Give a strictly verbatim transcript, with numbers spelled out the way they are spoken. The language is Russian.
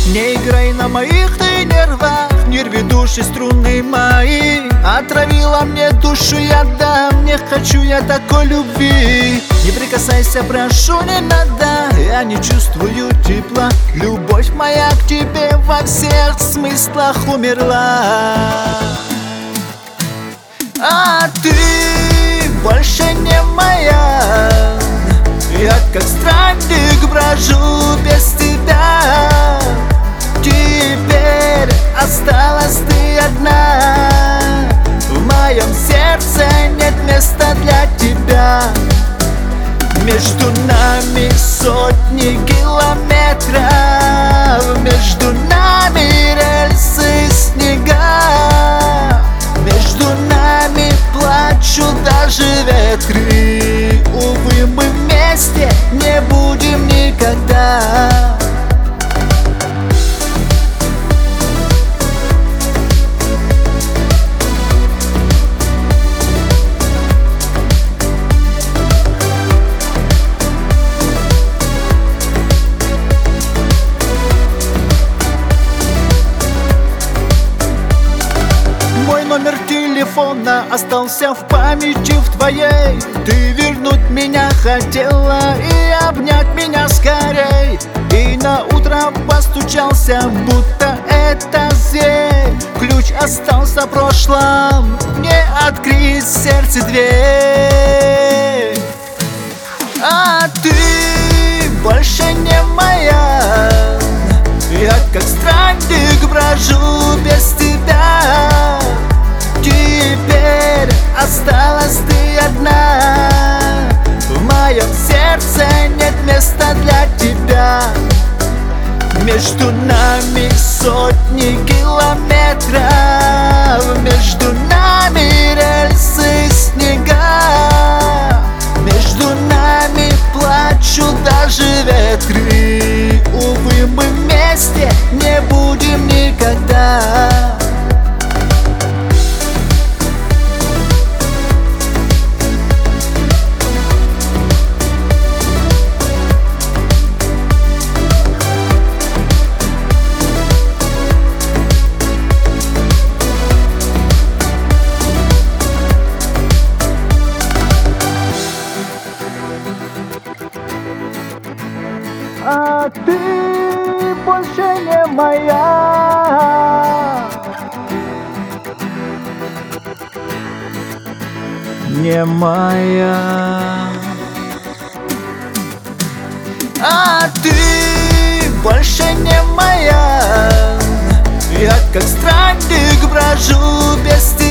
Не играй на моих ты нервах, не рви души струны мои. Отравила мне душу ядом, не хочу я такой любви. Не прикасайся, прошу, не надо, я не чувствую тепла. Любовь моя к тебе во всех смыслах умерла. А ты больше не моя, я как странник брожу без тебя. Теперь осталась ты одна, в моем сердце нет места для тебя. Между нами сотни километров, между нами рельсы и снега, между нами плачут даже ветры. Увы, мы вместе не будем никогда. Номер телефона остался в памяти в твоей. Ты вернуть меня хотела и обнять меня скорей. И на утро постучался, будто это зверь. Ключ остался в прошлом, не открыть сердце дверь. А ты больше не моя, я как странник брожу без тебя. Теперь осталась ты одна, в моем сердце нет места для тебя. Между нами сотни километров, между нами рельсы и снега, между нами плачут даже ветры. Увы, мы вместе не будем никогда. А ты больше не моя, не моя. А ты больше не моя, я как странник брожу без тебя.